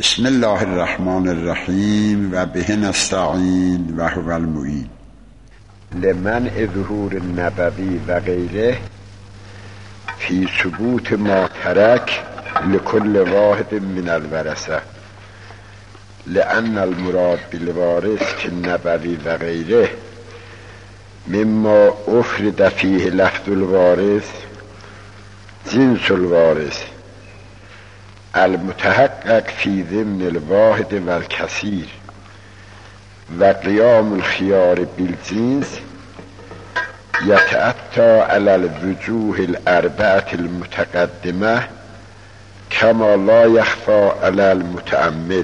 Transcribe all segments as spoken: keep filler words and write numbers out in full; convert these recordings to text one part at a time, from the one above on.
بسم الله الرحمن الرحیم و به نستعین و هو المعین. لمنع ظهور النبوی و غیره فی ثبوت ما ترک لكل واحد من الورثه، لأن المراد بالوارث كالنبوي و غیره مما افرد فیه لفظ الوارث جنس الوارث المتحقق فی ضمن الواحد و الکثیر و قیام الخیار بالجنس یتأتی علی الوجوه الاربعه المتقدمه کما لا یخفی علی المتأمل.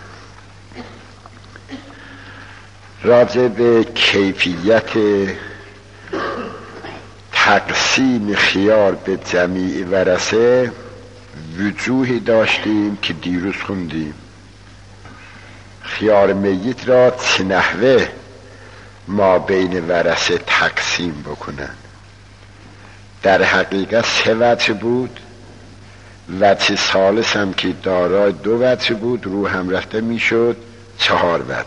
راجع به کیفیت تقسیم خیار به جمیع ورثه وجوهی داشتیم که دیروز خوندیم. خیار میت را چه نحوه ما بین ورثه تقسیم بکنن؟ در حقیقت سه وجه بود. وجه ثالث هم که دارای دو وجه بود، رو هم رفته میشد چهار وجه.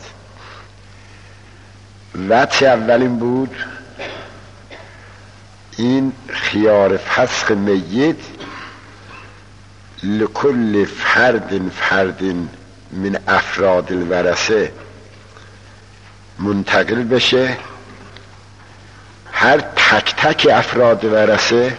وجه اولین بود این خیار فسخ میت لکل فرد فرد من افراد الورثه منتقل بشه، هر تک تک افراد ورثه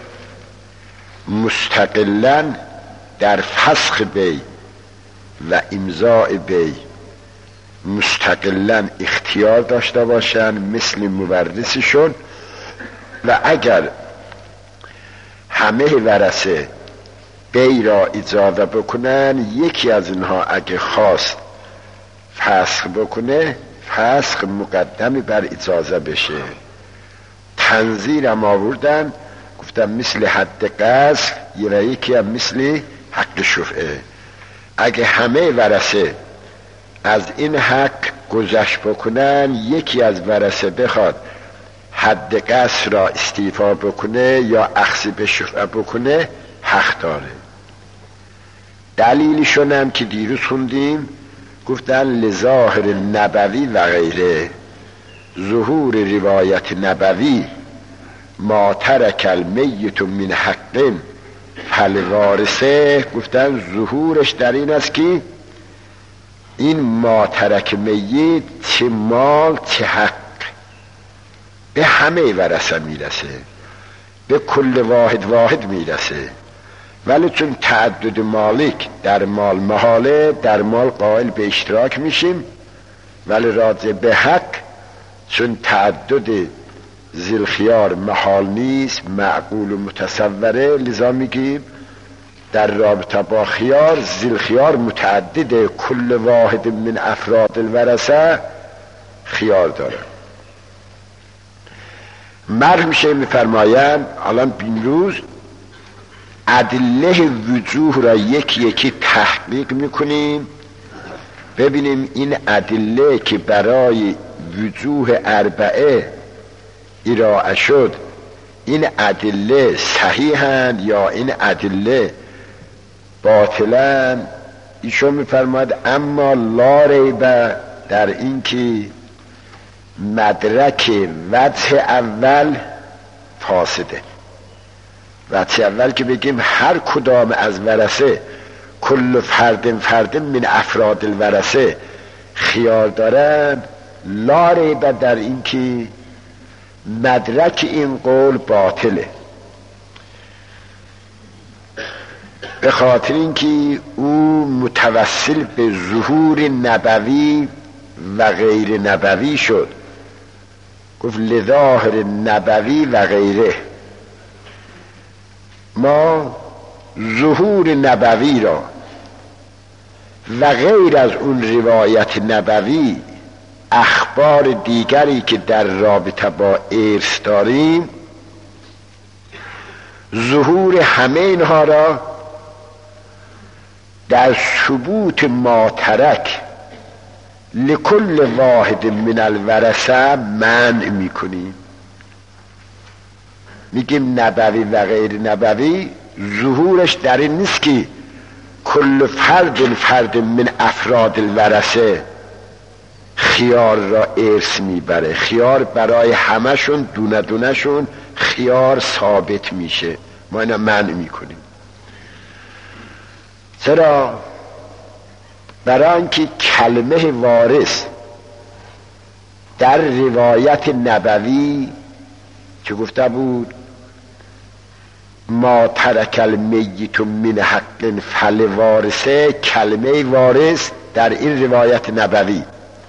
مستقلاً در فسخ بی و امضاء بی مستقلاً اختیار داشته باشن مثل مورثشون، و اگر همه ورثه بی را اجازه بکنن، یکی از اینها اگه خواست فسخ بکنه، فسخ مقدم بر اجازه بشه. تنظیر هم آوردن، گفتم مثل حد قذف و یکی هم مثل حق شفعه. اگه همه ورثه از این حق گذشت بکنن، یکی از ورثه بخواد حد قذف را استیفا بکنه یا اخذ به شفعه بکنه، حق داره. دلیلشون هم که دیروز خوندیم، گفتن لظاهر نبوی و غیره، ظهور روایت نبوی ما ترک المیت من حق فالوارثه، گفتن ظهورش در این است که این ما ترک میت چه مال چه حق به همه ورثه میرسه، به کل واحد واحد میرسه. ولی چون تعدد مالک در مال محاله، در مال قائل به اشتراک میشیم، ولی راجع به حق چون تعدد ذی خیار محال نیست، معقول و متصوره، لذا میگیم در رابطه با خیار ذی خیار متعدد، کل واحد من افراد الورثه خیار داره. مرحوم شیخ میفرمایند الان بینروز ادله وجوه را یکی یکی تحقیق میکنیم، ببینیم این ادله که برای وجوه اربعه ارائه شد، این ادله صحیحند یا این ادله باطلند. ایشون میفرماید اما لا ریب در این که مدرک وجه اول فاسده. وجه اول که بگیم هر کدام از ورثه کل فرد فرد من افراد الورثه خیار دارن، لا ریب در این که مدرک این قول باطله، به خاطر اینکه او متوسل به ظهور نبوی و غیر نبوی شد. گفت لظاهر نبوی و غیره، ما ظهور نبوی را و غیر از اون روایت نبوی اخبار دیگری که در رابطه با ارث داریم، ظهور همه اینها را در ثبوت ما ترک لکل واحد من الورثه منع میکنیم. میگیم نبوی و غیر نبوی ظهورش در این نیست که کل فرد فرد من افراد الورثه خیار را ارث میبره. خیار برای همشون دونه دونه شون خیار ثابت میشه. ما اینا منع میکنیم. چرا؟ برای اینکه کلمه وارث در روایت نبوی که گفته بود ما ترک المیت من حق فلوارثه، کلمه وارث در این روایت نبوی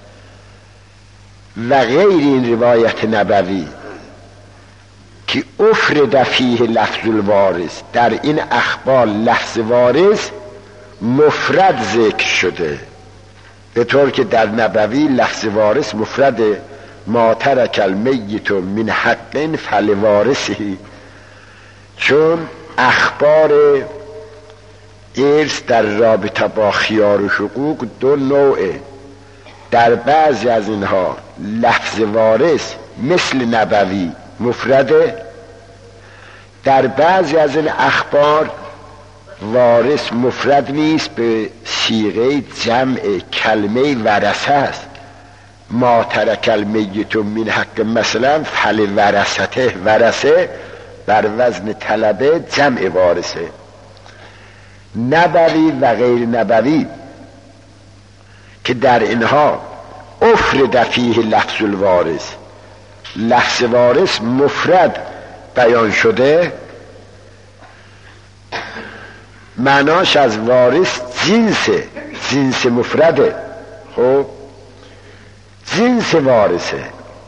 و غیر این روایت نبوی که افرد فیه لفظ الوارث، در این اخبار لفظ وارث مفرد ذکر شده، به طور که در نبوی لفظ وارث مفرده. ما ترک المیت من حق فلوارثه، چون اخبار ارث در رابطه با خیار و حقوق دو نوعه. در بعضی از اینها لفظ وارث مثل نبوی مفرده، در بعضی از این اخبار وارث مفرد نیست، به صیغه جمع کلمه ورثه است. ما ترک المیت من حق مثلا فل ورثته، ورثه بر وزن طلبه جمع وارثه. نبوی و غیر نبوی که در اینها افرد فیه لفظ الوارث، لفظ وارث مفرد بیان شده، معناش از وارث جنس جنس مفرده. خب جنس وارثه.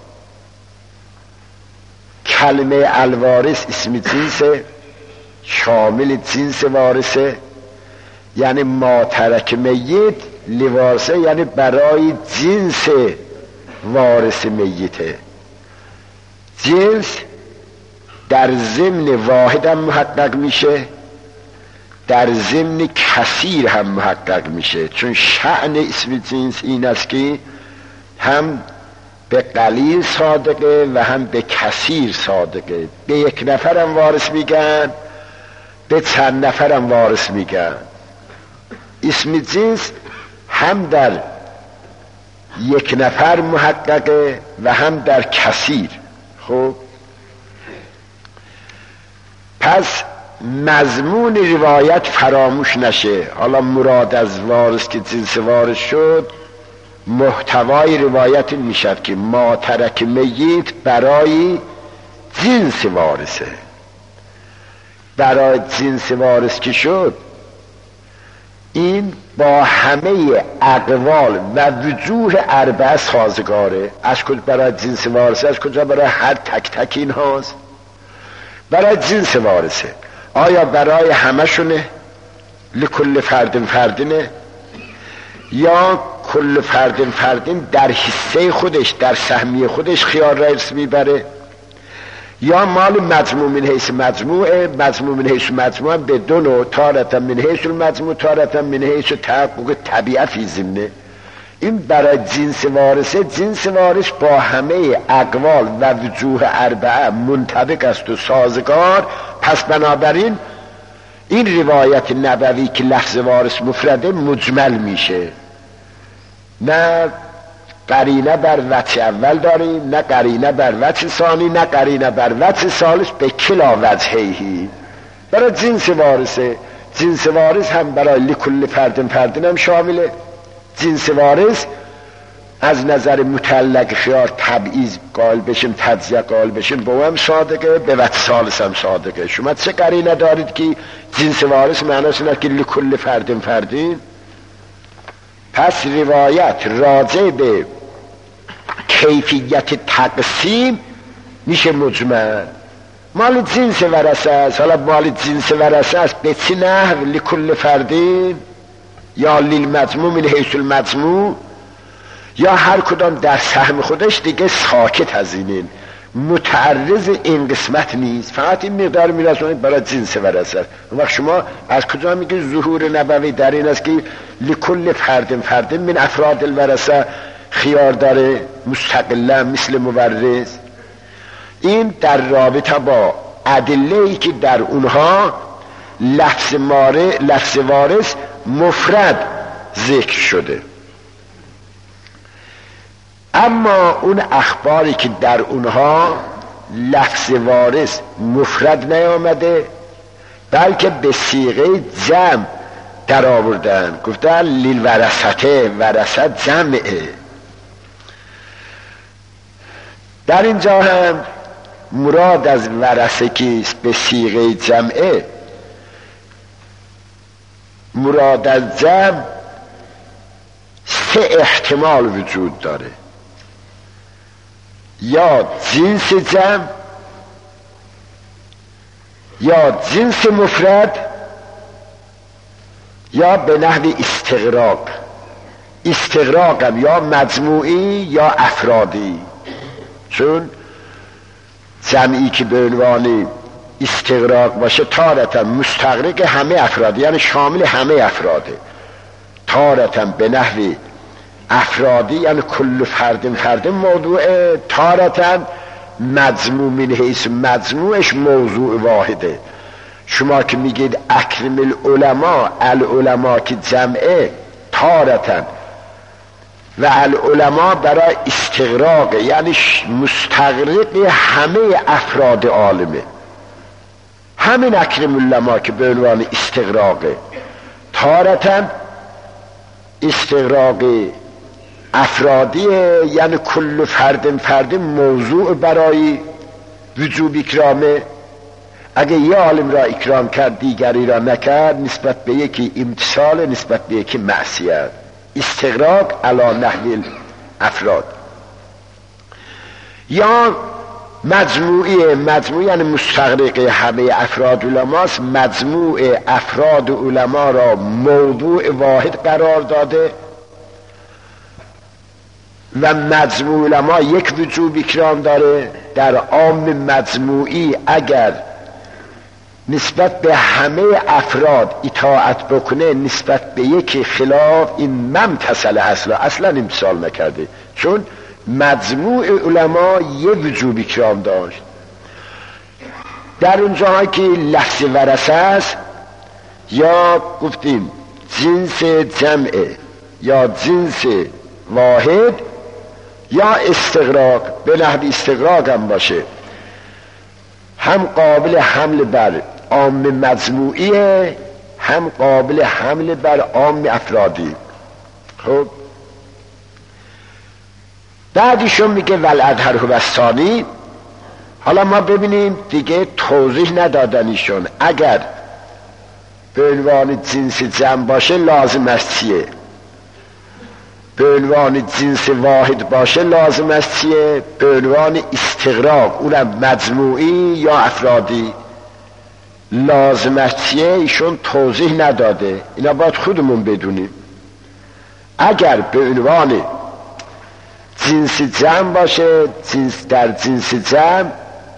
کلمه الوارث اسم جنسه، شامل جنس وارثه. یعنی ما ترک میت لوارثه، یعنی برای جنس وارث میته. جنس در ضمن واحد هم محقق میشه، در ضمن کثیر هم محقق میشه، چون شأن اسم جنس این است که هم به قلیل صادقه و هم به کثیر صادقه. به یک نفرم وارث میگن، به چند نفرم وارث میگن. اسم جنس هم در یک نفر محققه و هم در کثیر. خب پس مضمون روایت فراموش نشه. حالا مراد از وارث که جنس وارث شد، محتوای روایت میشد که ما ترک میت برای جنس وارثه. برای جنس وارث که شد، این با همه اقوال و وجوه اربعه سازگاره. از کجا برای جنس وارثه؟ از کجا برای هر تک تک این هاست؟ برای جنس وارثه. آیا برای همه شونه لکل فرد فردینه، یا کل فرد فردین در حصه خودش در سهمیه خودش خیار را ارث میبره، یا مال مجموع من حیث مجموعه. مجموع من حیث مجموعه به دو نوع، تارتا من حیث المجموع، تارتا من حیث تحقق طبیعه فی ضمنه. این برای جنس وارثه. جنس وارث با همه اقوال و وجوه اربعه منطبق است و سازگار. پس بنابراین این روایت نبوی که لفظ وارث مفرده مجمل میشه، نه قرینه بر وجه اول داریم، نه قرینه بر وجه ثانی، نه قرینه بر وجه ثالث، به کلا وجهی. برای جنس وارثه. جنس وارث هم برای لکل فرد فردین هم شامله. جنس وارث از نظر متعلق خیار تبعیض قائل بشیم، تجزیه قائل بشیم، با هم صادقه، به وجه ثالث هم صادقه. شما چه قرینه دارید که جنس وارث معناش اینه که لکل فرد فردین؟ پس روایت راجع به کیفیت تقسیم میشه مجمل. مال جنس ورثه است. حالا مال جنس ورثه است به چه نحو؟ لکل فردین یا للمجموع من حیث المجموع، یا هر کدام در سهم خودش دیگه ساکت از اینین، متعرض این قسمت نیست، فقط این مقدار میرسونید برای جنس ورثه است. اون وقت شما از کجا میگه ظهور نبوی در این است که لکل فرد فرد من افراد الورثه خیار داره مستقلا مثل مورث؟ این در رابطه با ادله‌ای که در اونها لفظ ماره لفظ وارث مفرد ذکر شده. اما اون اخباری که در اونها لفظ وارث مفرد نیامده بلکه به صیغه جمع در آوردن، گفتن لیل ورثته، ورثت جمعه. در اینجا هم مراد از ورثه که به صیغه جمعه، مراد از جمع سه احتمال وجود داره: یا جنس جمع، یا جنس مفرد، یا به نحو استغراق. استغراق هم یا مجموعی یا افرادی، چون جمعی که به عنوان استغراق باشه تارتا مستغرق همه افراد، یعنی شامل همه افراده. تارتا به نحو افرادی یعنی کل فرد فرد موضوعه، تارتا مجموع من حیث مجموعش موضوع واحده. شما که میگید اکرم العلماء، العلماء که جمعه تارتا و العلماء برای استغراق یعنی مستغرق همه افراد عالمه. همین اکرم العلماء که به عنوان استغراقه، تارتا استغراق افرادیه یعنی کل فرد فرد موضوع برای وجوب اکرامه. اگه یه عالم را اکرام کرد دیگری را نکرد، نسبت به یکی امتثال، نسبت به یکی معصیت. استغراق علی نحو افراد. یا مجموعی، مجموعی یعنی مستغرق همه افراد علماست، مجموع افراد علما را موضوع واحد قرار داده و مجموع علما یک وجوب اکرام داره. در عام مجموعی اگر نسبت به همه افراد اطاعت بکنه، نسبت به یکی خلاف، این ممتثل اصلا اصلا امتثال نکرده، چون مجموع علما یه وجوب اکرام داشت. در اونجاها که لفظ ورثه است، یا گفتیم جنس جمعه یا جنس واحد یا استغراق، به نحو استغراق هم باشه، هم قابل حمل بر عام مجموعیه، هم قابل حمل بر عام افرادی. خب بعدیشون میگه ولادهر هو الثانی. حالا ما ببینیم دیگه توضیح ندادنیشون. اگر به عنوان جنس جمع باشه لازم است چیه؟ به عنوان جنس واحد باشه لازم است چیه؟ به عنوان استغراق، اونم مجموعی یا افرادی، لازم است چیه؟ ایشون توضیح نداده، اینا باید خودمون بدونیم. اگر به عنوان جنس جمع باشه، جنس در جنس جمع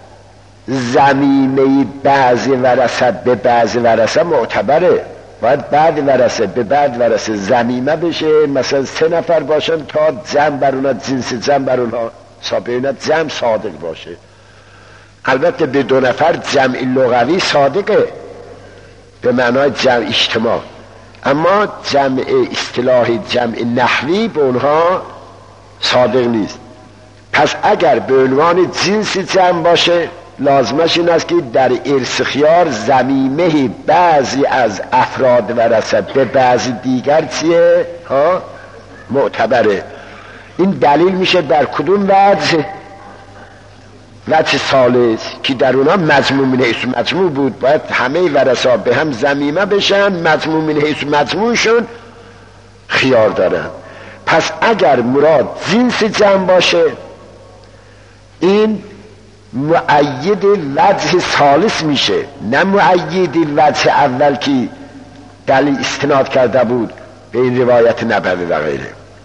ضمیمه بعضی ورثه به بعضی ورثه معتبره، باید بعد ورثه به بعد ورثه ضمیمه بشه. مثلا سه نفر باشن تا جمع بر اونا، جنس جمع بر اونا سابقه جمع صادق باشه. البته به دو نفر جمع لغوی صادقه به معنای جمع اجتماع، اما جمع اصطلاحی جمع نحوی به اونها صادق نیست. پس اگر به عنوان جنس جمع باشه لازمش این است که در ارث خیار ضمیمه بعضی از افراد ورثه به بعضی دیگر چیه؟ ها؟ معتبره. این دلیل میشه در کدوم وجه؟ وجه ثالث که در اونها مجموع من حیث مجموع بود، باید همه ورثه به هم ضمیمه بشن، مجموع من حیث مجموعشون خیار دارن. پس اگر مراد جنس جمع باشه، این مؤید وجه ثالث میشه، نه مؤید وجه اول که دلیل استناد کرده بود به این روایت نبوی و غیره.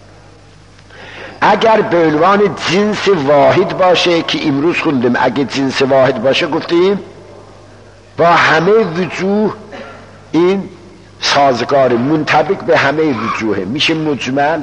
اگر به عنوان جنس واحد باشه که امروز خوندیم، اگه جنس واحد باشه گفتیم با همه وجوه این سازگار، منطبق به همه وجوه، میشه مجمل.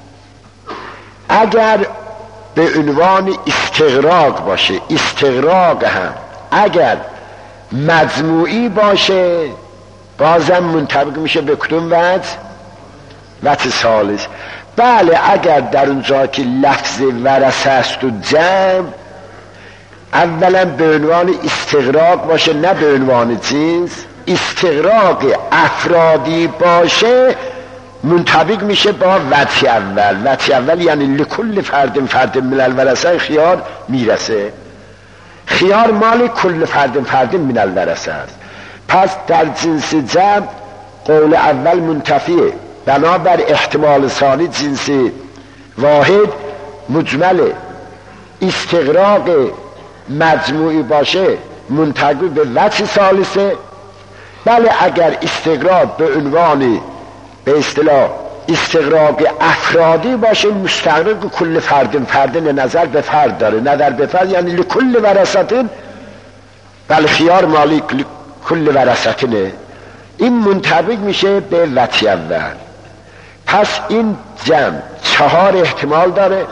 اگر به عنوان استغراق باشه، استغراق هم اگر مجموعی باشه بازم منطبق میشه به کدوم وجه؟ وجه ثالث. بله اگر در اونجا که لفظ ورثه است و جمع اولا به عنوان استغراق باشه نه به عنوان جنس، استغراق افرادی باشه منطبق میشه با وجه اول. وجه اول یعنی لکل فرد فرد من الورثه خیار میرسه، خیار مال کل فرد فرد من الورثه است. پس در جنس جمع قول اول منتفیه، بنابر احتمال ثانی جنس واحد مجمله. استغراق مجموعی باشه منتقل به وجه ثالثه. بله اگر استغراق به عنوان به اصطلاح استغراق افرادی باشه مستغرق کل فرد فرد نظر به فرد داره، نظر به فرد یعنی لکل ورثتن، بله خیار مالی کل ورثتنه، این منطبق میشه به وجه اول. پس این جمع چهار احتمال داره،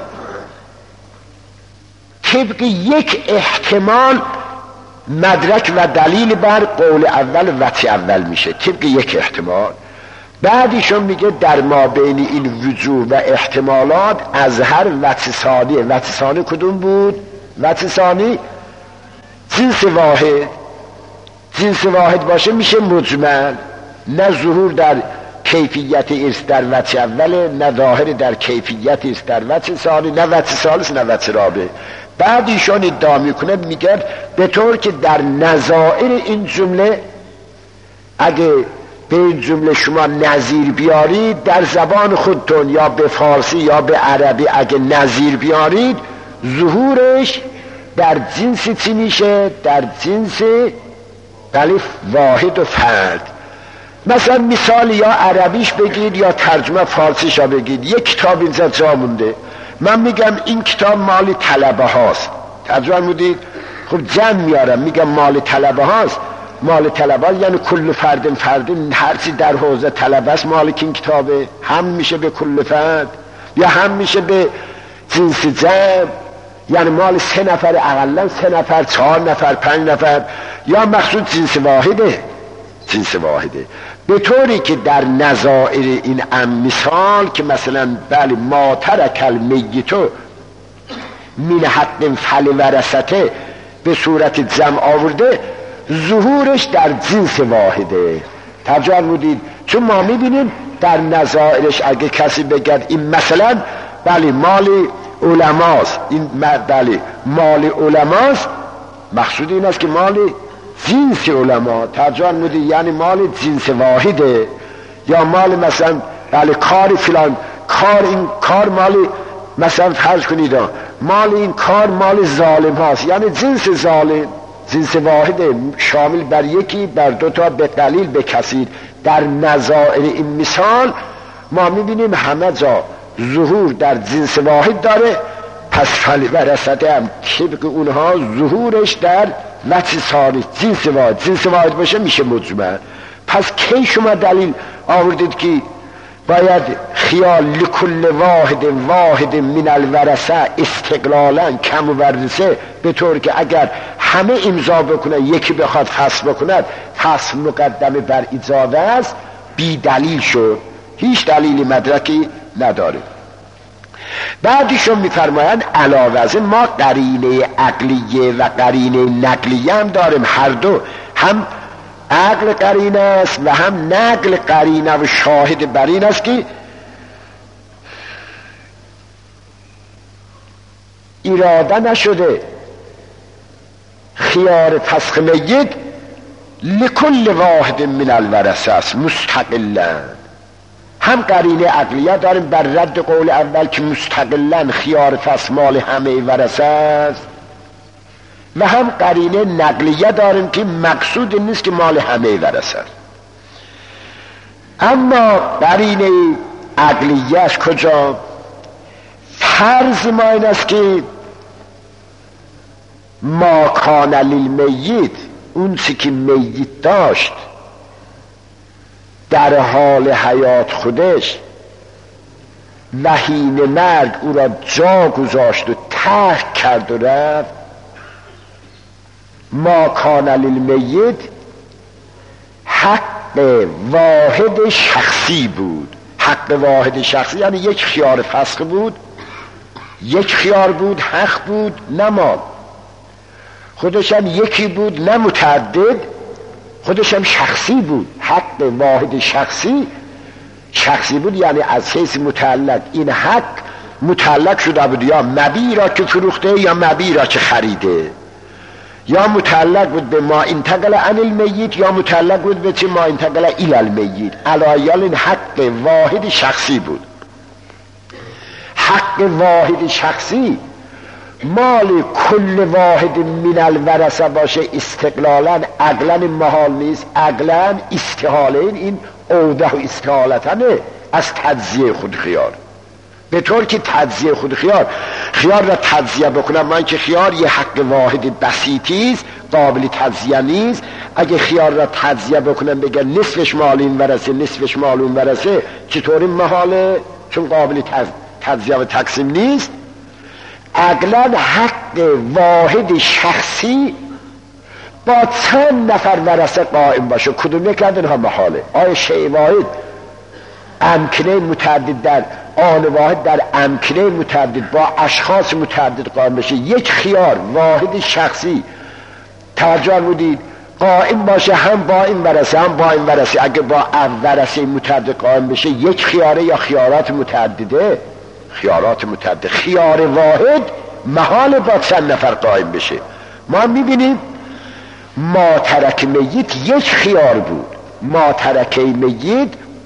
طبق یک احتمال مدرک و دلیل بر قول اول وجه اول میشه، طبق یک احتمال. بعدیشون میگه در ما بین این وجوه و احتمالات از هر وجه ثانی. وجه ثانی کدوم بود؟ وجه ثانی جنس واحد. جنس واحد باشه میشه مجمل، نه ظهور در کیفیت ارث در وجه اوله، نه ظاهر در کیفیت ارث در وجه ثانی، نه وجه ثالث نه وجه رابع. بعد ایشون ادعا میکنه میگه به طور که در نظائر این جمله اگه به این جمله شما نظیر بیارید در زبان خودتون یا به فارسی یا به عربی اگه نظیر بیارید ظهورش در جنس چی میشه؟ در جنس بله واحد و فرد. مثلا مثال یا عربیش بگید یا ترجمه فارسیش ها بگید. یک کتاب اینجا جا مونده، من میگم این کتاب مال طلبه هاست، ترجمه مودید خب جمع میارم میگم مال طلبه هاست. مال طلبه یعنی کل فرد فرد هرچی در حوزه طلبه است مالک این کتابه، هم میشه به کل فرد یا هم میشه به جنس جمع، یعنی مال سه نفر اقلا سه نفر چهار نفر پنج نفر، یا مقصود جنس واحده. جنس واحده به طوری که در نظائر این ام مثال که مثلا بله ما ترک المیتو من حد فل ورثته به صورت جمع آورده ظهورش در جنس واحده. ترجمه بودید چون ما میبینیم در نظائرش اگه کسی بگد این مثلا بله مال علماست، این بله مال علماست، مقصود این است که مال جنس علما. ترجمه بودید یعنی مال جنس واحده، یا مال مثلا بله کار فلان کار، این کار مال مثلا فرض کنید مال این کار مال ظالم هاست، یعنی جنس ظالم جنس واحده شامل بر یکی بر دو تا به قلیل به کثیر. در نظائر این مثال ما میبینیم همه جا ظهور در جنس واحد داره، پس فل ورثته هم طبق اونها ظهورش در وجه ثانی جنس واحد. جنس واحد باشه میشه مجمل. پس کی شما دلیل آوردید که باید خیال لکل واحد واحد من الورثه استقلالا کم و ورثه، به طور که اگر همه امضا بکنه یکی بخواد حذف بکند حذف مقدمه بر اجازه است، بی دلیل شد، هیچ دلیل مدرکی نداره. بعدشون میفرمایند علاوه از این ما قرینه عقلیه و قرینه نقلیه هم داریم، هر دو، هم عقل قرینه است و هم نقل قرینه و شاهد بر این است که اراده نشده خیار فسخ میت لکل واحد من الورثه است مستقلا. هم قرینه عقلیه داریم بر رد قول اول که مستقلا خیار فسخ مال همه ورثه است، و هم قرینه نقلیه داریم که مقصود نیست که مال همه ورثه است. اما قرینه عقلیهش کجا؟ فرض ما این است که ما کان للمیت، اون چی که میت داشت در حال حیات خودش و حین مرگ او را جا گذاشت و ترک کرد و رفت، ما کان للمیت حق حق واحد شخصی بود. حق واحد شخصی یعنی یک خیار فسخ بود، یک خیار بود، حق بود، نه مال. خودش هم یکی بود، نه متعدد، خودش هم شخصی بود. حق واحد شخصی شخصی بود، یعنی از حیث متعلق این حق متعلق شده بود یا مبیع را که فروخته یا مبیع را که خریده، یا متعلق بود به ما انتقل عن المیت یا متعلق بود به چه ما انتقل الی المیت. علایال این حق واحد شخصی بود. حق واحد شخصی مال کل واحد من الورثه باشه استقلالا عقلا محال نیست. عقلا استحاله این عوده و استحالتنه از تجزیه خود خیار، به طور که تجزیه خود خیار خیار را تجزیه بکنم. من که خیار یه حق واحد بسیطی است، قابل تجزیه نیست. اگه خیار را تجزیه بکنم بگه نصفش مال این ورثه نصفش مال اون ورثه، چطوری محاله؟ چون قابل تجزیه و تقسیم نیست. عقلا حق واحد شخصی با چند نفر ورثه قائم باشه، کدوم یک از اینها محاله؟ آیا شیء واحد امکنه متعدد در آن واحد در امکنه متعدد با اشخاص متعدد قائم بشه؟ یک خیار واحد شخصی توجه بودید قائم باشه هم با این ورثه هم با این ورثه. اگه با ورثه متعدد قائم بشه یک خیاره یا خیارات متعدده؟ خیارات متعدد. خیار واحد محال با چند نفر قائم بشه. ما میبینیم ما ترک میت یک خیار بود، ما ترک میت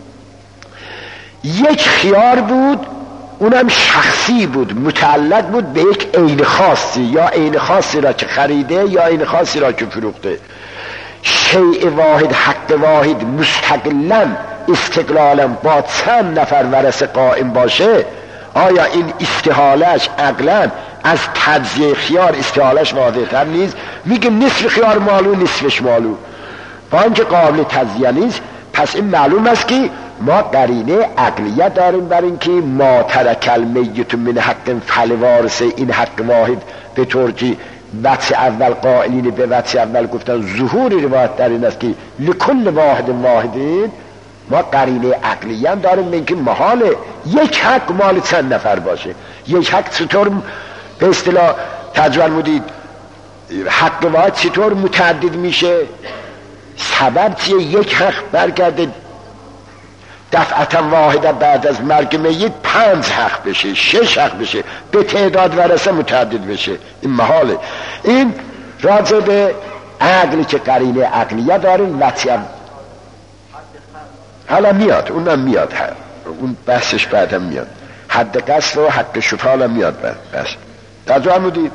یک خیار بود، اونم شخصی بود، متعلق بود به یک عین خاصی، یا عین خاصی را که خریده یا عین خاصی را که فروخته. شیء واحد حق واحد مستقلا استقلالا با چند نفر ورثه قائم باشه، آیا این استحالش عقلا از تجزیه خیار استحالش واضح تر نیست؟ میگه نصف خیار مالو نصفش مالو، با اینکه قابل تجزیه نیست. پس این معلوم است که ما قرینه عقلیت داریم بر این که ما ترک المیت من حق فالوارث، این حق واحد به طور که وجه اول قائلین به وجه اول گفتن ظهور روایت در این است که لکل واحد واحدین. ما قرینه عقلیت داریم به این که محاله یک حق مال چند نفر باشه. یک حق چطور به اصطلاح تجوال بودید حق واحد چطور متعدد میشه؟ سبب چیه؟ یک حق برگرده دفعتا واحده بعد از مرگ میت پنج حق بشه، شش حق بشه، به تعداد ورثه متعدد بشه. این محاله. این راجع به عقلی که قرینه عقلیه داریم وچه حالا میاد، اونم میاد، اون بحثش بعدم میاد. حد قصد و حد شفاله میاد بحث. تجربه مودید.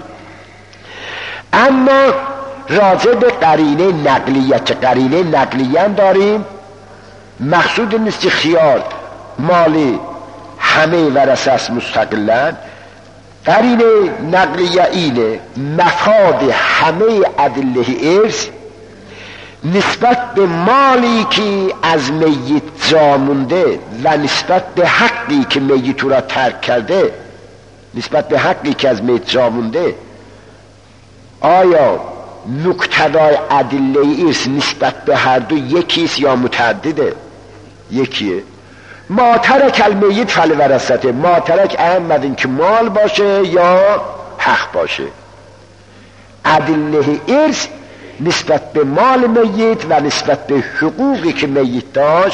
اما راجع به قرینه نقلیه که قرینه نقلیه داریم، مقصود نیست که خیار مالی همه ورثه است مستقلن. قرینه نقلیه اینه مفاد همه ادله ارث نسبت به مالی که از میت جا مونده و نسبت به حقی که میت را ترک کرده، نسبت به حقی که از میت جا مونده، آیا مقتضای ادله ارث نسبت به هر دو یکیست یا متعدده؟ یکیه. ما ترک المیت فالورثته، ما ترک احمد این که مال باشه یا حق باشه. ادله ارث نسبت به مال میت و نسبت به حقوقی که میت داشت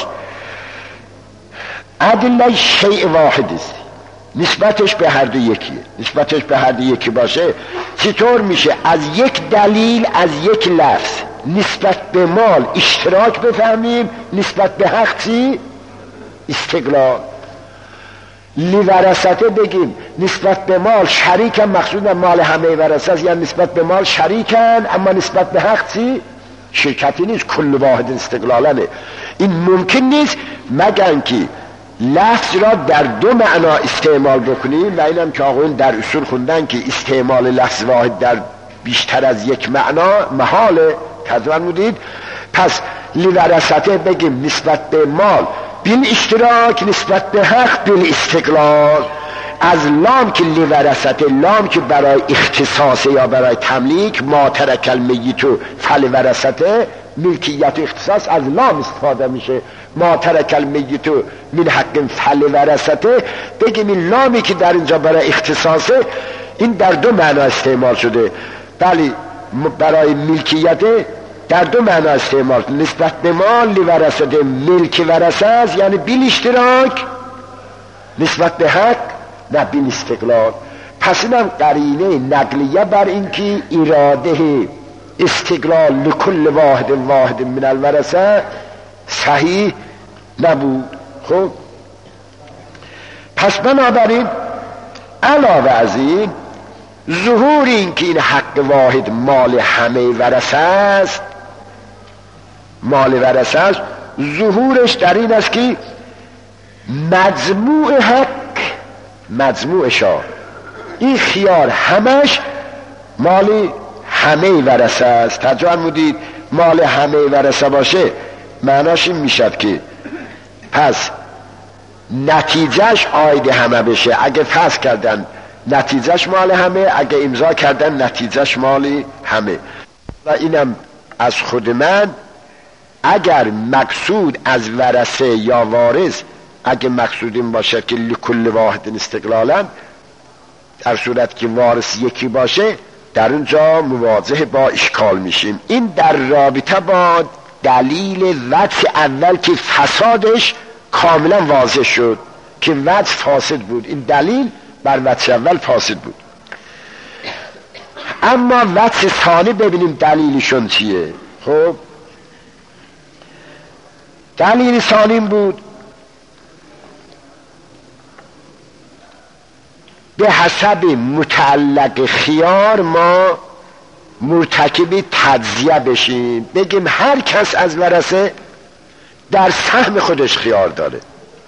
ادله شیء واحد است، نسبتش به هر دو یکیه. نسبتش به هر دو یکی باشه چطور میشه از یک دلیل از یک لفظ نسبت به مال اشتراک بفهمیم، نسبت به حق چی؟ استقلال. لیورثته بگیم نسبت به مال شریکن، مقصود مال همه ورثه است، یعنی نسبت به مال شریکن، اما نسبت به حق چی؟ شرکتی نیست، کل واحد استقلالنه. این ممکن نیست مگر که لفظ را در دو معنا استعمال بکنیم، و اینم که آقایون در اصول خوندن که استعمال لفظ واحد در بیشتر از یک معنا محاله. تجربه بودید. پس لیورثته بگیم نسبت به مال بیل اشتراک، نسبت به حق بیل استقلال. از لام که لیورثته، لام که برای اختصاص یا برای تملیک، ما ترک المیت فالورثته ملکیت و اختصاص از لام استفاده میشه. ما ترک المیت من حق فلورثته، بگیم این لامی که در اینجا برای اختصاصه این در دو معنا استعمال شده. بلی برای ملکیت در دو معنا استعمال شده، نسبت به مال ورثته ملک ورثه است یعنی بیل اشتراک، نسبت به حق نه بیل استقلال. پس اینم قرینه نقلیه بر اینکه اراده استقلال لکل واحد واحد من الورثه صحیح نبود. خب پس بنابراین علاوه از این ظهور این که این حق واحد مال همه ورثه است، مال ورثه است، ظهورش در این است که مجموع حق، مجموعشا این خیار همش مال همه ورثه است. توجه فرمودید؟ مال همه ورثه باشه معناش این میشد که پس نتیجهش عاید همه بشه. اگه فصل کردن نتیجهش مال همه، اگه امضا کردن نتیجهش مال همه. و اینم از خود من، اگر مقصود از ورثه یا وارث اگه مقصود این باشه که لکل واحد استقلالا، در صورت که وارث یکی باشه در اونجا مواجه با اشکال میشیم. این در رابطه با دلیل وجه اول که فسادش کاملا واضح شد که وجه فاسد بود، این دلیل بر وجه اول فاسد بود. اما وجه ثانی ببینیم دلیلشون چیه. خب دلیل ثانی بود به حسب متعلق خیار ما مرتکب تجزیه بشیم، بگیم هر کس از ورثه در سهم خودش خیار داره.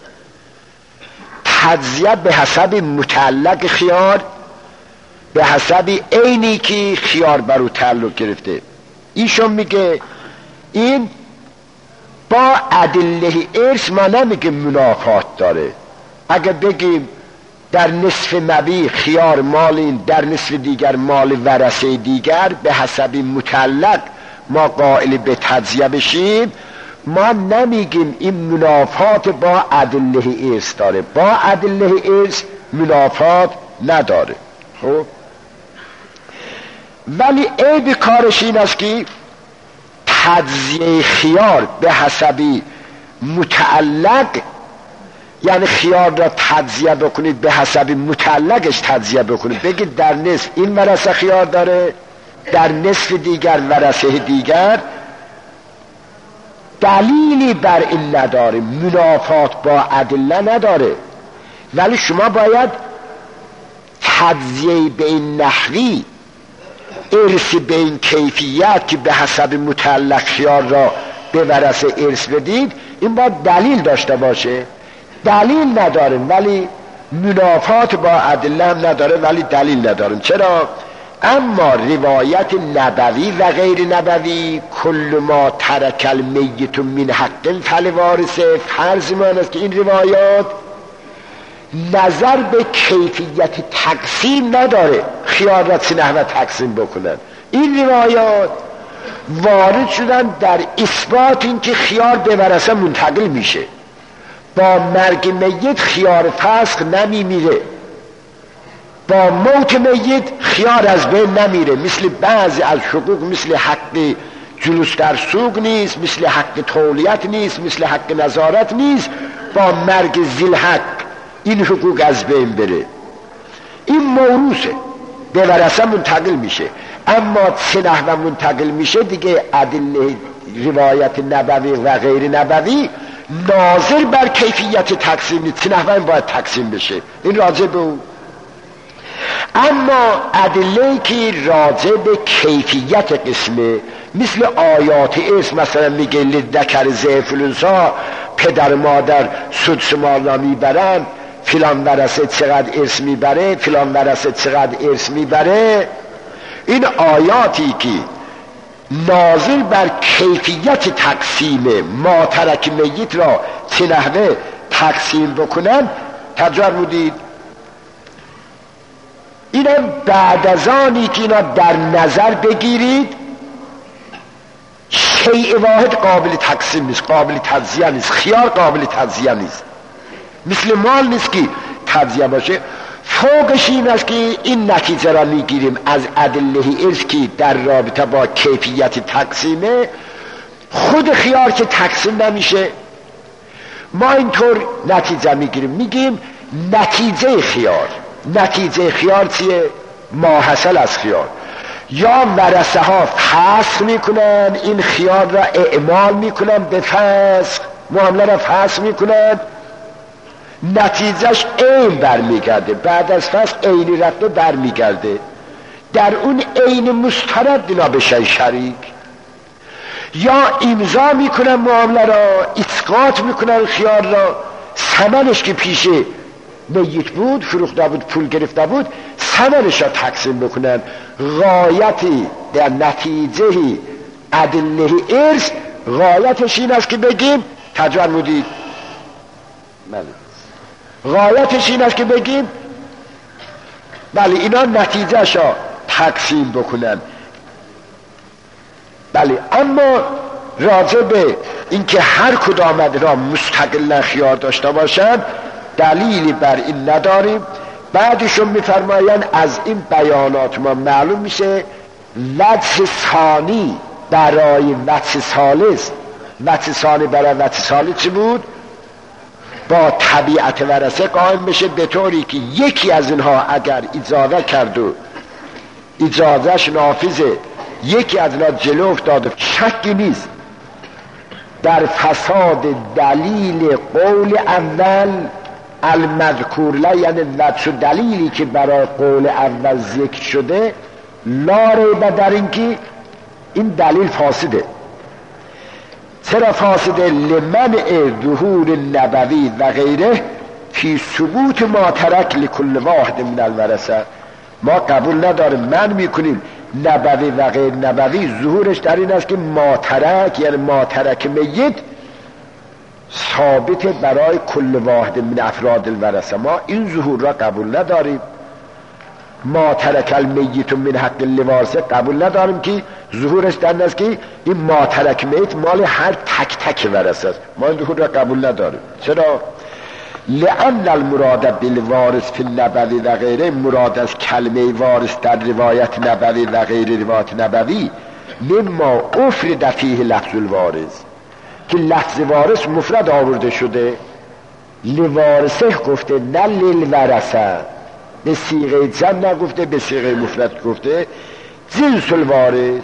تجزیه به حسب متعلق خیار، به حسب عینی که خیار بر او تعلق گرفته. ایشون میگه این با ادله ارث ما نمیگه منافات داره. اگه بگیم در نصف مبی خیار مال این، در نصف دیگر مال ورثه دیگر، به حسب متعلق ما قائل به تجزیه بشیم، ما نمیگیم این منافات با ادله ارث داره. با ادله ارث منافات نداره. خب ولی عیب کارش این است که تجزیه خیار به حسب متعلق، یعنی خیار را تجزیه بکنید به حسب متعلقش تجزیه بکنید، بگید در نصف این ورثه خیار داره، در نصف دیگر ورثه دیگر، دلیلی بر این نداره، منافات با ادله نداره. ولی شما باید تجزیه به این نحوی، ارث به این کیفیت که به حسب متعلق خیار را به ورثه ارث بدید، این باید دلیل داشته باشه. دلیل نداریم ولی منافات با ادله هم نداره، ولی دلیل نداریم. چرا؟ اما روایت نبوی و غیر نبوی کل ما ترک المیت من حق فلوارثه، فرض من است که این روایات نظر به کیفیت تقسیم نداره، خیار را چه نحوه تقسیم بکنن. این روایات وارد شدن در اثبات این که خیار به ورثه منتقل میشه. با مرگ میت خیار فسخ نمی میره، با موت میت خیار از بین نمیره. مثل بعضی از حقوق، مثل حق جلوس در سوق نیست، مثل حق تولیت نیست، مثل حق نظارت نیست، با مرگ ذی الحق این حقوق از بین بره. این موروثه، به ورثه منتقل میشه. اما چه نحوه منتقل میشه دیگه ادله روایت نبوی و غیر نبوی ناظر بر کیفیت تقسیم نیست، چه نحوه باید تقسیم بشه، این راجع به اون. اما ادله که راجع به کیفیت قسمه، مثل آیات ارث مثلا میگه لذکر ضعف الانثی، پدر مادر سدس مال میبرن، فلان ورثه چقدر ارث میبره، فلان ورثه چقدر ارث میبره. این آیاتی که ناظر بر کیفیت تقسیم ما ترک میت را چه نحوه تقسیم بکنن، تجربه بودید. اینا بعد از آنی که اینا در نظر بگیرید شیء واحد قابل تقسیم نیست، قابل تجزیه نیست. خیار قابل تجزیه نیست، مثل مال نیست که تجزیه باشه. فوقش این است که این نتیجه را میگیریم از ادله ارث که در رابطه با کیفیت تقسیمه. خود خیار که تقسیم نمیشه، ما اینطور نتیجه میگیریم، میگیم نتیجه خیار. نتیجه خیار چیه؟ ما حاصل از خیار. یا ورثه ها فسخ میکنن این خیار را، اعمال میکنن به فسخ، معامله را فسخ میکنن، نتیجهش عین برمیگرده، بعد از فسخ عینی رفته برمیگرده، در اون عین مسترد اینا بشن شریک. یا امضا میکنن معامله را، اسقاط میکنن خیار را، ثمنش که پیشه میت بود، فروخته بود، پول گرفته بود، ثمنش را تقسیم بکنن. غایتی در نتیجه ادله ارث غایتش این است که بگیم تجرمودی، غایتش این است که بگیم بله اینا نتیجهش را تقسیم بکنن. بله، اما راجع به اینکه هر کدام را مستقلا خیار داشته باشند دلیلی بر این نداریم. بعدشون میفرمایند از این بیانات ما معلوم میشه وجه ثانی برای وجه ثالث. وجه ثانی برای وجه ثالث چی بود؟ با طبیعت ورثه قائم بشه، به طوری که یکی از اینها اگر اجازه کرد و اجازهش نافذه، یکی از اینها جلو افتاد، شکی نیست در فساد دلیل قول اول المذکور لا، یعنی وجه دلیلی که برای قول اول ذکر شده، لا ریب در این که این دلیل فاسده. چرا فاسده؟ لمنع ظهور نبوی و غیره فی ثبوت ما ترک لکل واحد من الورثه. ما قبول نداریم، من میکنیم نبوی و غیر نبوی ظهورش در این است که ما ترک، یعنی ما ترک میت ثابت برای کل واحد من افراد الورثه. ما این ظهور را قبول نداریم. ما ترک المیت من حق الوارثه قبول نداریم که ظهورش در این است که این ما ترک میت مال هر تک تک ورثه است. ما این ظهور را قبول نداریم. چرا؟ لأن المراد بالوارث فی النبوی و غیره، مراد از کلمه وارث در روایت نبوی و غیر روایت نبوی مما افرد فیه لفظ الوارث، که لفظ وارث مفرد آورده شده، لوارثه گفته نه للورثه، به صیغه جمع نگفته، به صیغه مفرد گفته. جنس الوارث،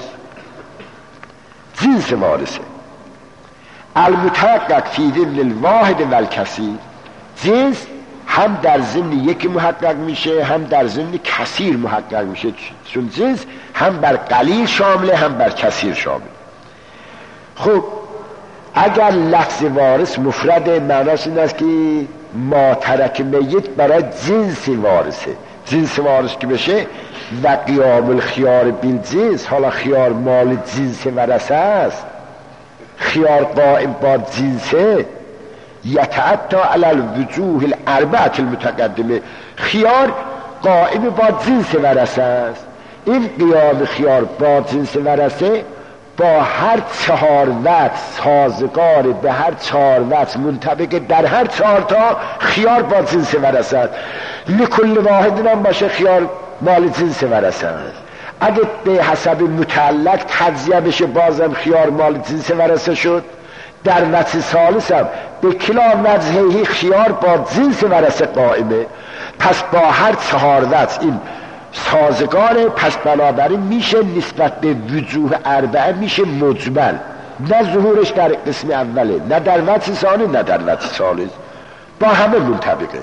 جنس وارثه. المتحقق فی ضمن الواحد و الکثیر، جنس هم در ضمن یکی محقق میشه، هم در ضمن کثیر محقق میشه، چون جنس هم بر قلیل شامله، هم بر کثیر شامل. خب اگر لفظ وارث مفرد، معناش این است که ما ترک میت برای جنس وارثه. جنس وارث که بشه و قیام الخیار بالجنس، حالا خیار مال جنس ورثه است، خیار قائم با جنسه، یتعطا علی الوجوه الاربعه المتقدمه، خیار قائم با جنس ورثه است. این قیام خیار با جنس ورثه با هر چهار وجه سازگار، به هر چهار وجه منطبق، در هر چهار تا خیار با جنس ورثه است. لکل واحد هم باشه خیار مال جنس ورثه است. اگه به حسب متعلق تجزیه بشه بازم خیار مال جنس ورثه شد. در وجه ثالث هم به کلا وجهی خیار با جنس ورثه قائمه، پس با هر چهار وجه این سازگاره، پس بنابراین میشه نسبت به وجوه اربعه میشه مجمل، نه ظهورش در قسم اوله، نه در وجه ثانی، نه در وجه ثالث، با همه منطبقه.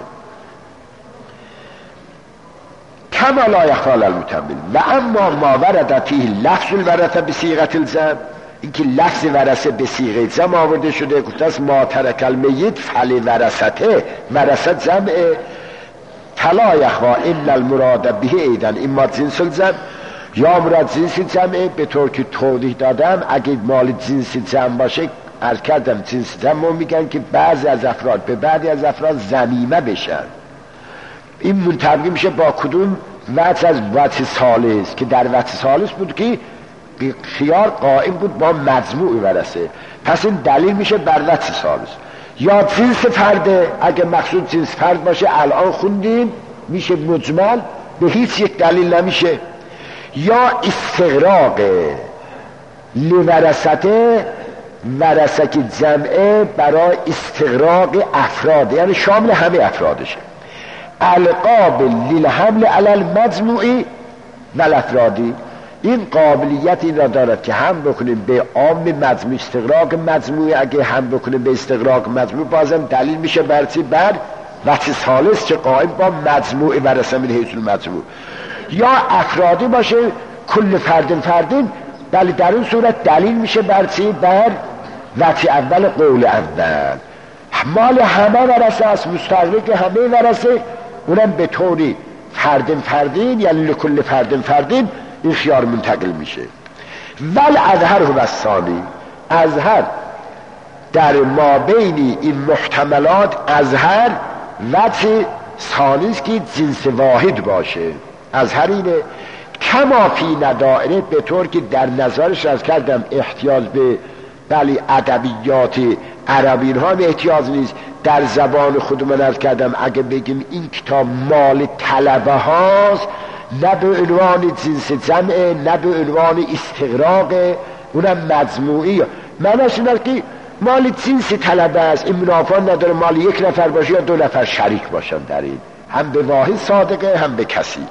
کما لا یخال المتمل. و اما ما ورد فیه لفظ الورثه بصیغه الجمع، اینکه لفظ ورثه به صیغه جمع آورده شده، گفته است ما ترک المیت فل ورثته، ورثه جمعه. فلا یخوا الا المراد به ایدن اما جنس الجمع، یا مراد جنس جمعه، به طور که توضیح دادم اگه مال جنس جمع باشه، عرض کردم جنس جمع میگن که بعضی از افراد به بعضی از افراد ضمیمه بشن. این منطبق میشه با کدوم وجه از وجه ثالث، که در وجه ثالث بود که خیار قائم بود با مجموع ورثه، پس این دلیل میشه بر وجه ثالث. یا جنس فرده، اگه مقصود جنس فرد باشه الان خوندیم میشه مجمل، به هیچ یک دلیل نمیشه. یا استغراق لورثته، ورثه که جمعه برای استغراق افراد، یعنی شامل همه افرادشه. القابل للحمل علی المجموعی و الافرادی، این قابلیت این را دارد که هم بکنیم به عام مجموع استغراق مجموعی، اگه هم بکنیم به استغراق مجموع بازم دلیل میشه بر چی؟ بر وجه ثالث که قائم با مجموع ورثه من حیث المجموع. یا افرادی باشه کل فردین فردین، بله در این صورت دلیل میشه بر چی؟ بر وجه اول قول اول، مال همه ورثه است، مستغرق همه ورثه، اونم به طوری فردین فردین، یعنی لکل فردین فردین این خیار منتقل میشه. ول اظهر هو الثانی، اظهر در ما بین این محتملات اظهر وجه ثانی است که جنس واحد باشه. اظهر اینه کما فی ندائره، به طور که در نظرش از کردم احتیاج به بلی ادبیات عربی ها احتیاج نیست. در زبان خودمون از کردم اگه بگیم این کتاب مال طلبه هاست، نه به عنوان جنس جمعه، نه به عنوان استغراق، اونم مجموعی، معنیش اینه که مال جنس طلبه است، این منافع نداره مال یک نفر باشه یا دو نفر شریک باشن در این، هم به واحد صادقه هم به کسی.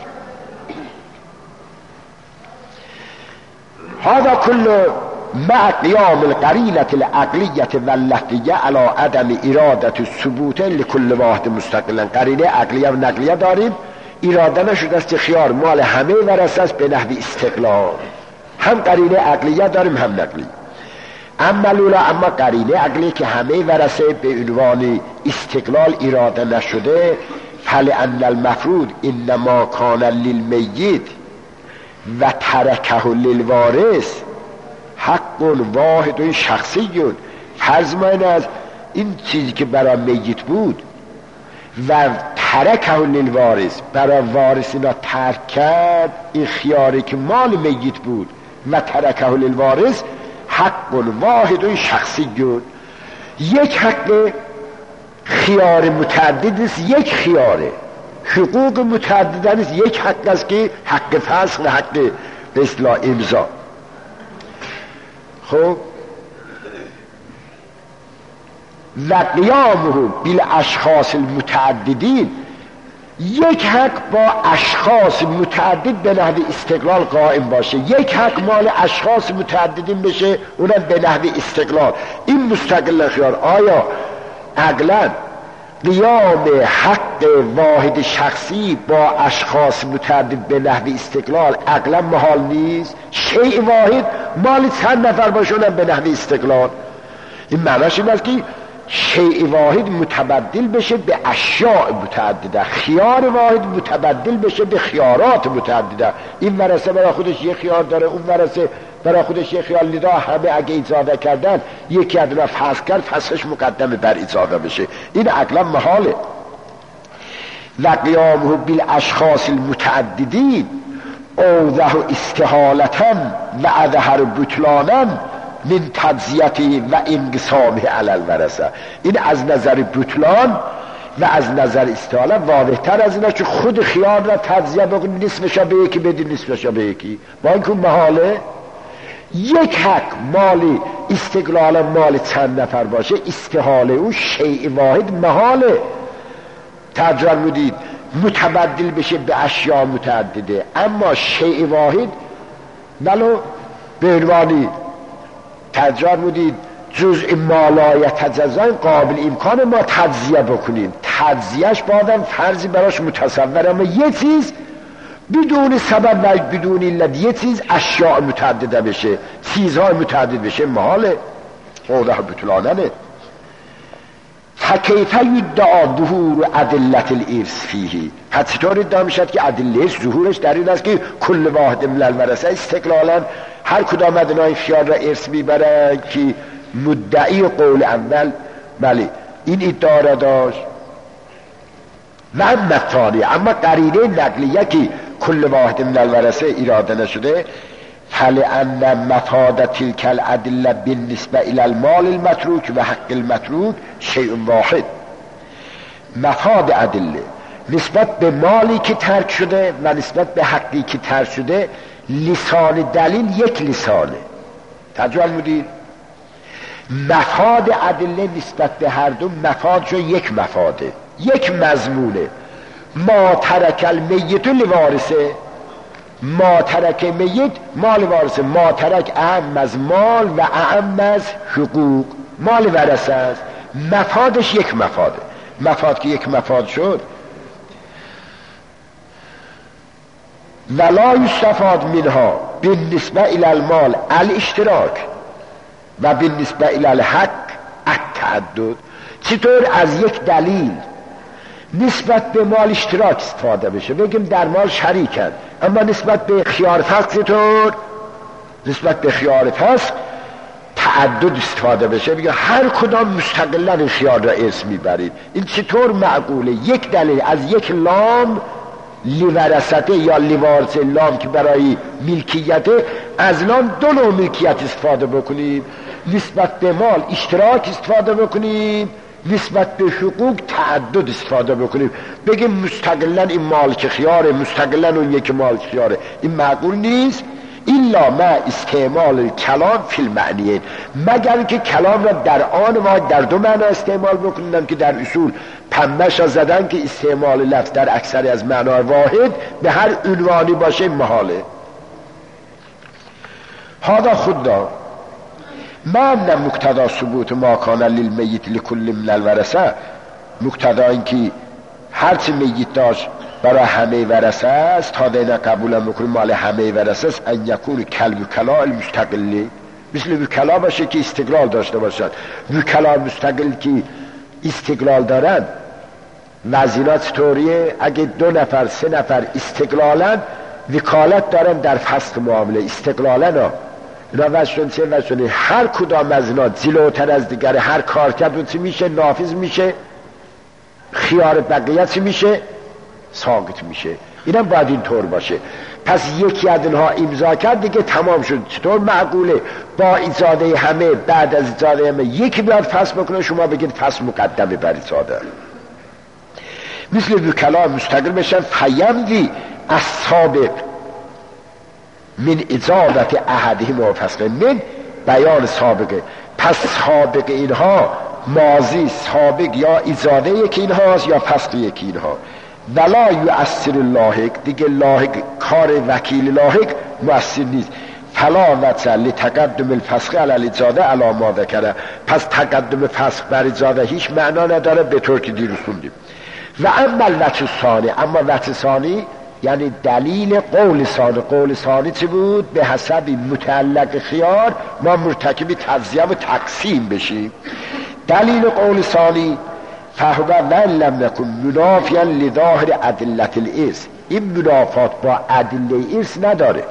هذا کل مع قیام القرینة العقلیة واللفظیة علی عدم ارادة الثبوت لكل واحد مستقلا. قرینه عقلیه و نقلیه داریم، اراده نشده است خیار مال همه ورثه است به نحو استقلال، هم قرینه عقلیه داریم هم نقلی. اما لولا، اما قرینه عقلی که همه ورثه به عنوان استقلال اراده نشده، فلأن المفروض انما کان للمیت و ترکه للوارث حق واحد شخصی. فرض ما این از این چیزی که برای میت بود و ترکه للوارث، برای وارث اینا ترک کرد، این خیاری که مال میت بود و ترکه للوارث حق واحد شخصی. یک حق خیار متعدد است، یک خیاره، حقوق متعدد است، یک حق است که حق فسخ و حق به اصطلاح امضا. خب و قیامه بالاشخاص المتعددین، یک حق با اشخاص متعدد به نحو استقلال قائم باشه، یک حق مال اشخاص متعددین بشه اونم به نحو استقلال، این مستقل خیار. آیا عقلا قیام حق واحد شخصی با اشخاص متعدد به نحو استقلال عقلا محال نیست؟ شیء واحد مال چند نفر باشه اونم به نحو استقلال، این معنیش این است که شیء واحد متبدل بشه به اشیاء متعدده، خیار واحد متبدل بشه به خیارات متعدده. این ورثه برای خودش یک خیار داره، اون ورثه برای خودش یک خیار، لذا همه اگه اجازه کردن یکی از اونها فسخ کرد، فسخش مقدم بر اجازه بشه، این عقلا محاله. و قیامه بالاشخاص المتعددین اوضح استحالتا و اظهر بطلانا من تجزیته و انقسامه علی الورثه. این از نظر بطلان و از نظر استحاله واضح تر از اینه که خود خیار را تجزیه بکنی، نصفشا به یکی بدی، نصفشا به یکی، با اینکه محاله. یک حق مال استقلال مال چند نفر باشه، استحاله او شیء واحد محاله. تجربه بودید متبدل بشه به اشیاء متعدده، اما شیء واحد ولو به عنوانی تجربه بودید جزء مالایت تجزیه قابل امکان ما تجزیه بکنیم، تجزیهش بعدم فرضی براش متصور، اما یه چیز بدون سبب و بدون علت یه چیز اشیاء متعدده بشه، چیزهای متعدد بشه، محاله، اوضح بطلاننه. فکیف یدعا ظهور ادلت الارث فیه، پس چطور ادعا میشد که ادله ظهورش در این است که کل واحد من الورثه استقلالا هر کدام از اینها خیار را ارث میبرن که مدعی قول اول بله این ادعا را داشت. و اما الثانی، اما قرینه نقلیه که کل واحد من الورثه اراده نشده، فلأن مفاد تلك الأدلة بالنسبة إلى المال المتروك و حق المتروک شیء واحد. مفاد ادله نسبت به مالی که ترک شده و نسبت به حقی که ترک شده لسان دلیل یک لسانه. توجه فرمودید؟ مفاد ادله نسبت به هر دو مفادشو یک مفاده، یک مضمونه. ما ترک المیت لوارثه، ما ترک میت مال وارثه، ما ترک اعم از مال و اعم از حقوق، مال ورثه است. مفادش یک مفاده. مفاد که یک مفاد شد ولا یستفاد منها بالنسبه الى المال الاشتراک و بالنسبه الى الحق التعدد. چطور از یک دلیل نسبت به مال اشتراک استفاده بشه، بگیم در مال شریکن، اما نسبت به خیار فسق چطور؟ نسبت به خیار فسق تعدد استفاده بشه، بگه هر کدام مستقلا این خیار را اسم میبرید. این چطور معقوله؟ یک دلیل از یک لام لیورثته یا لیوارث لام که برای ملکیته، از لام دو نوع ملکیت استفاده بکنیم. نسبت به مال اشتراک استفاده بکنیم، نسبت به حقوق تعدد استفاده بکنیم، بگیم مستقلا این مال که خیاره، مستقلا اون یک مال خیاره. این معقول نیست. الا ما استعمال کلام فی المعنیین، مگر که کلام را در آن واحد در دو معنا استعمال بکنن که در اصول پنبش را زدن که استعمال لفظ در اکثر از معنای واحد به هر عنوانی باشه محاله. هذا خدا ما ان مقتضا ثبوت ما کان للمیت لکل من الورثه، مقتضا این که هرچی میت داشت برای همه ورثه است، تا دینا قبول میکنیم مال همه ورثه است، ان یکون کل وکلا المستقلی، مثل وکلا باشه که استقلال داشته باشد. وکلا مستقل که استقلال دارن وزینات طوریه، اگه دو نفر سه نفر استقلالن وکالت دارن در فسخ معامله، استقلالن ها اینا وشون چه وشونه، هر کدام از اینا جلوتر از دیگر هر کار کرد چی میشه؟ نافذ میشه، خیار بقیت میشه؟ ساقط میشه. اینم باید این طور باشه. پس یکی از اینها امضا کرد دیگه تمام شد. چطور معقوله با ایجاده همه بعد از ایجاده همه یکی بیاد فصل بکنه شما بگید فصل مقدمه بر ایجاده؟ مثل وکلا مستقل بشن فیمضی از سابق من اجازت احدهم و فسخ من بیان سابقه. پس سابق اینها ماضی سابق یا ایجاده یکی اینهاست یا فسخ یکی اینها. ولا یؤثر لاحق، دیگه لاحق کار وکیل لاحق مؤثر نیست. فلا وجه لتقدم الفسخ علی الاجاده علی ما ذکره، پس تقدم فسخ بر اجاده هیچ معنا نداره به طور که دیروز خوندیم. و اما الوجه ثانی، اما وجه ثانی یعنی دلیل قول ثانی. قول ثانی چی بود؟ به حسب متعلق خیار ما مرتکب تجزیه و تقسیم بشیم. دلیل قول ثانی فهو من لم نکن منافیا لظاهر ادلت الارث، این منافات با ادله ارث نداره.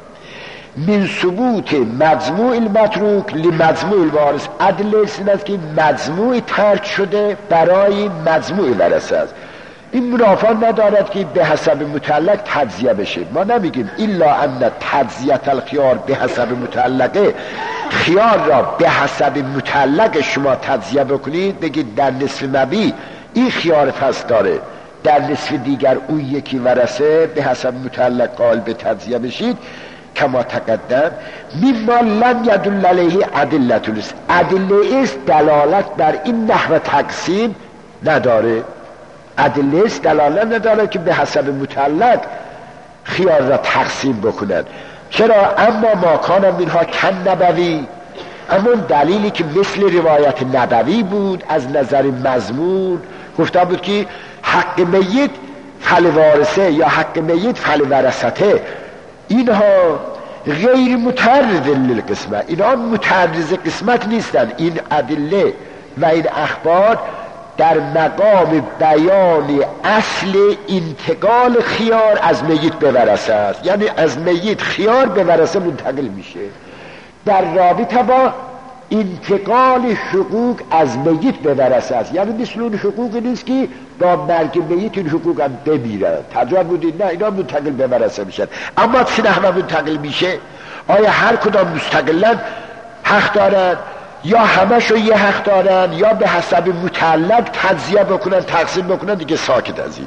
من ثبوت مجموع المتروک لمجموع الوارث، ادله ارث این است که مجموع ترک شده برای مجموع ورثه است. این منافات ندارد که به حسب متعلق تجزیه بشه. ما نمیگیم الا ان تجزیه الخیار به حسب متعلقه، خیار را به حسب متعلق شما تجزیه بکنید، بگید در نصف مبی این خیار فصل داره، در نصف دیگر اون یکی ورثه، به حسب متعلق قائل به تجزیه بشید. کما تقدم مما لم یدل علیه ادله الارث، ادله ارث دلالت بر این نحو تقسیم نداره. ادله ارث دلالت نداره که به حسب متعلق خیار را تقسیم بکنن. چرا؟ اما ما کان منها کن نبوی، اما دلیلی که مثل روایت نبوی بود از نظر مضمون، گفته بود که حق میت فل وارثه یا حق میت فل ورثته، اینها غیر متعرض للقسمت، اینها متعرض قسمت نیستن. این ادله و این اخبار در مقام بیان اصل انتقال خیار از میت به ورثه است، یعنی از میت خیار به ورثه منتقل میشه در رابطه با انتقال حقوق از میت به ورثه است. یعنی مثل اون حقوقی نیست که با مرگ میت این حقوق هم بمیرن. تجربه بودید نه اینا منتقل به ورثه میشن. اما چی نحوه منتقل میشه؟ آیا هر کدام مستقلا حق دارن یا همشو یه حق دارن یا به حسب متعلق تجزیه بکنن تقسیم بکنن دیگه ساکت از این.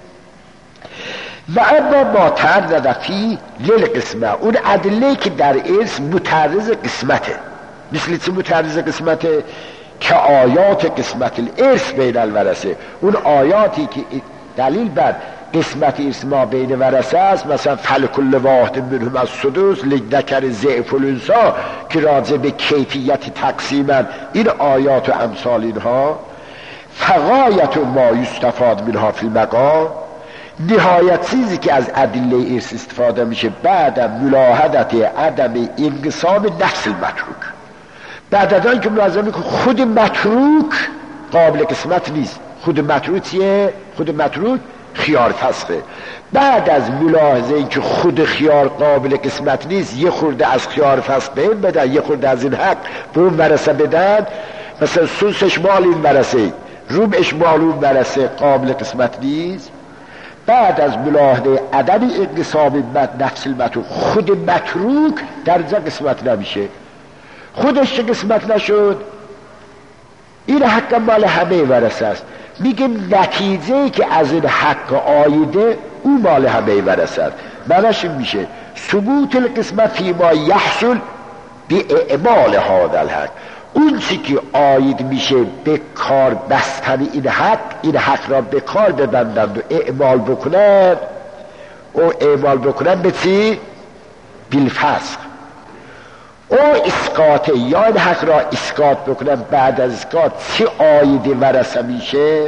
و اما ما تعرض فی للقسمه، اون ادله که در ارث متعرض قسمته. مثل چه متعرض قسمته؟ که آیات قسمت الارث بین الورثه، اون آیاتی که دلیل بر قسمت ارث ما بین ورثه است، مثلا فلکل واحد منهم السدس للذکر ضعف الانثی که راجع به کیفیت تقسیمن، این آیات و امثال اینها. فغایت ما یستفاد منها فی المقام، نهایت چیزی که از ادله ارث استفاده میشه بعد ملاحظت عدم انقسام نفس المتروک، بعد از آن که ملاحظه میکنه خود متروک قابل قسمت نیست. خود متروک چیه؟ خود متروک خیار فسخه. بعد از ملاحظه این که خود خیار قابل قسمت نیست، یه خورده از خیار فسخ به این بدن، یه خورده از این حق به اون ورثه بدن، مثلا سوسش مال این ورثه، روبش مال اون ورثه، قابل قسمت نیست. بعد از ملاحظه عدم انقسام نفس المتروک، خود متروک در جا قسمت نمیشه. خودش که قسمت نشد، این حق مال همه ورثه است. میگیم نتیجه که از این حق آیده او مال همه ورثه است. معنیش میشه ثبوت القسمت فیما یحصل به اعمال هذا الحق، اون چی که آید میشه به کار بستن این حق، این حق را به کار ببندند و اعمال بکنند. او اعمال بکنند به چی؟ بالفسخ. او اسقاط، یا این حق را اسقاط بکنند، بعد از اسقاط چی آید ورثه میشه؟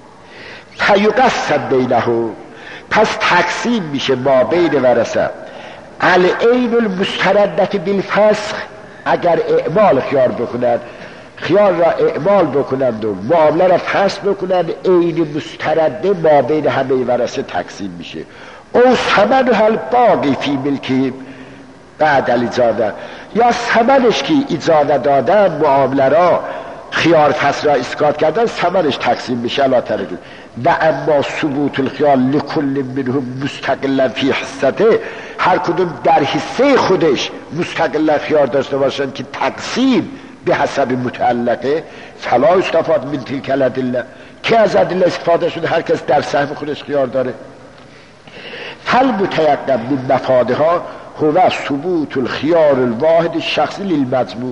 فیقسم بینه، پس تقسیم میشه ما بین ورثه العین المستردة بالفسخ، اگر اعمال خیار بکنند، خیار را اعمال بکنند و معامله را فسخ بکنند، عین مسترده ما بین همه ورثه تقسیم میشه. او ثمن هل باقی فی ملکی بعد الاجازه، یا ثمنش که اجازه دادن معامله را خیار فسخ را اسقاط کردن، ثمنش تقسیم میشه. الله تعالی و اما ثبوت الخیار لکل منهم مستقلا فی حصته، هر کدوم در حصه خودش مستقلا خیار داشته باشن که تقسیم به حسب متعلقه، فلا استفاد من تلک الادله، که از ادله استفاده شده هر کس در سهم خودش خیار داره. فل متیقن من مفادها هو ثبوت الخیار الواحد شخصی للمجموع،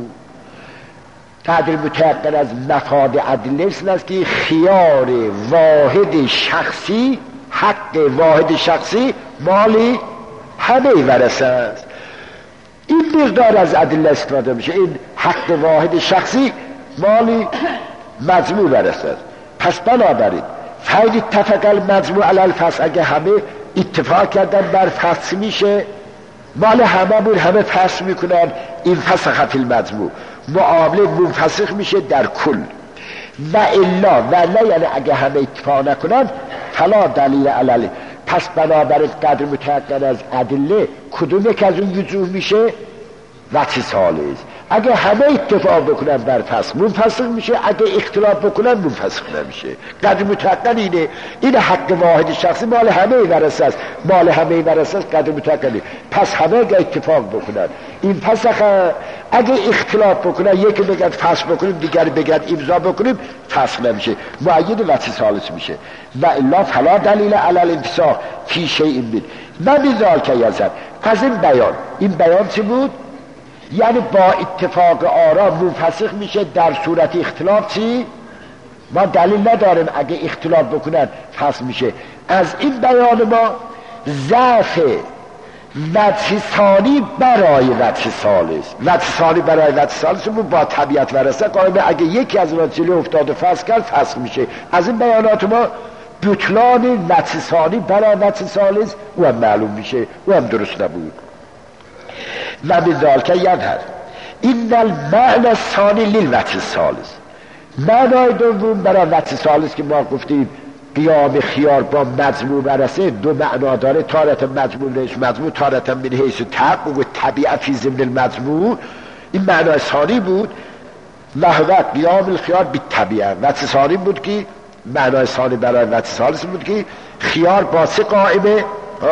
تعدیل متیقن از مفاد ادله است که خیار واحد شخصی، حق واحد شخصی مالی همه ورثه است. این مقدار از ادله استفاده میشه، این حق واحد شخصی مالی مجموع ورثه است. پس بنابراین فاید اتفق المجموع علی الفسخ، اگه همه اتفاق کردن بر فسخ میشه، مال همه بود، همه فسخ میکنن، این فسخ فی المجموع، معامله منفسخ میشه در کل. و الا و نه، یعنی اگه همه اتفاق نکنن فلا دلیل علیه، پس بنابراین قدر متعقل از ادله کدوم یک از اون وجوه میشه؟ وجه ثالث. اگه همه اتفاق بکنن بر فسخ منفسخ میشه، اگه اختلاف بکنن منفسخ نمیشه. قدر متعقل اینه، این حق واحد شخصی مال همه ورثه است، مال همه ورثه است. قدر متعقل پس همه اگه اتفاق بکنن این فسخ، اگه اختلاف بکنن یکی بگن فسخ بکنیم دیگر بگن امضا بکنیم، فسخ نمیشه، معید وجه ثالث میشه. و الا فلا دلیل علی الانفساخ فی شیء من نمیذار که یزد. از این بیان، این بیان چی بود؟ یعنی با اتفاق آرا منفسخ میشه، در صورت اختلاف چی؟ ما دلیل نداریم، اگه اختلاف بکنن فسخ میشه. از این بیان ما ضعف وجه ثانی برای وجه ثالث، وجه ثانی برای وجه ثالث بود با طبیعت ورثه قائمه، اگه یکی از اونها جلو افتاد و فسخ کرد فسخ میشه. از این بیانات ما بطلان وجه ثانی برای وجه ثالث او هم معلوم میشه، او هم درست نبود. و بذالک یظهر این المعنى الثانی للوجه الثالث، معنای دوم برای وجه ثالث که ما گفتیم قیام خیار با مجموع ورثه دو معنا داره، تارت مجموع ریش مجموع، تارت من حیث تحقق و طبیعت فی ضمن المجموع. این معنای ثانی بود. وهو قیام الخیار بالطبیعه وجه ثانی بود که معنای ثانی برای وجه ثالث بود که خیار با چه قائمه؟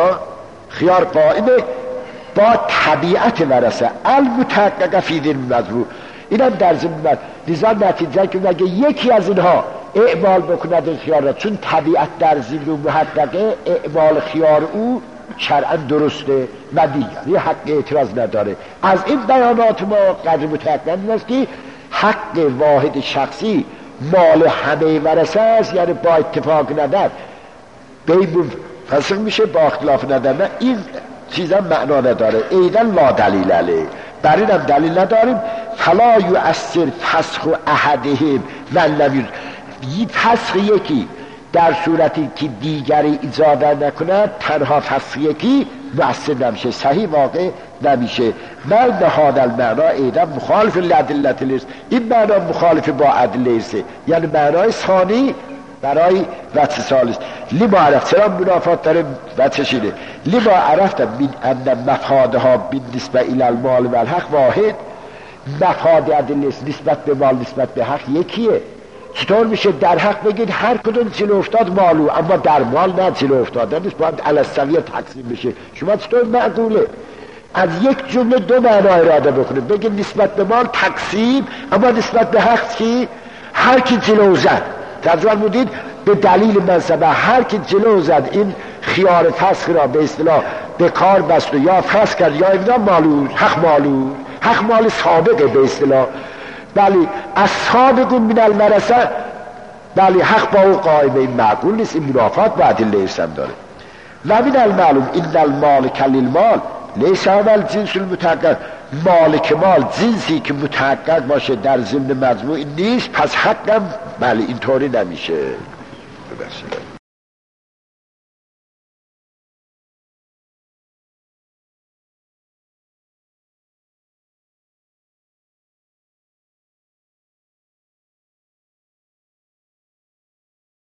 خیار قائمه با طبیعت ورثه المتحققه فی ذهن المزروع. اینم در ضمن لذا نتیجه که مگه یکی از اینها اعمال بکند خیار را چون طبیعت در ذهن و محققه اعمال خیار او شرعا درسته و دیگری حق اعتراض نداره. از این بیانات ما قدر متحقق است که حق واحد شخصی مال همه ورثه است، یعنی با اتفاق ندر بیمون فسخ میشه با اختلاف ندر. نه این چیزا معنا نداره. ایدن لا دلیل علیه، بر اینم دلیل نداریم. فلا یؤثر فسخ احدهم و لم فسخ یکی در صورتی که دیگری ایجاد نکند تنها فسخ یکی مؤثر نمیشه، صحیح واقع نمیشه. من نهاد المعنا ایدن مخالف لادلت لیست، این معنا مخالف با ادله است، یعنی معنای ثانی برای وجه ثالث. لما عرفت چرا منافات داره وجهش اینه لما عرفت من ان مفادها بالنسبه الى المال و الحق واحد. مفاد ادله نسبت به مال نسبت به حق یکیه. چطور میشه در حق بگید هر کدوم جلو افتاد مالو، اما در مال نه جلو افتاد نیست، باید الاسویه تقسیم بشه. شما چطور معقوله از یک جمله دو معنا اراده بکنید، بگید نسبت به مال تقسیم اما نسبت به حق کی هر کی جلو زد. ترجمه بودید به دلیل منصبه هر کی جلو زد این خیار فسخ را به اصطلاح به کار بست و یا فسخ کرد یا اینا مالو حق مالو حق مال سابقه به اصطلاح. بلی از سابقون من المرسه، بلی حق با او قائمه، این معقول نیست، این منافات با ادله ارسم داره. و من المعلوم این المال کلیل مال لیس اول جنس المتحقق، مالک مال جنسی که متحقق باشه در ضمن مجموع نیست، پس حقم بلی اینطوری نمیشه.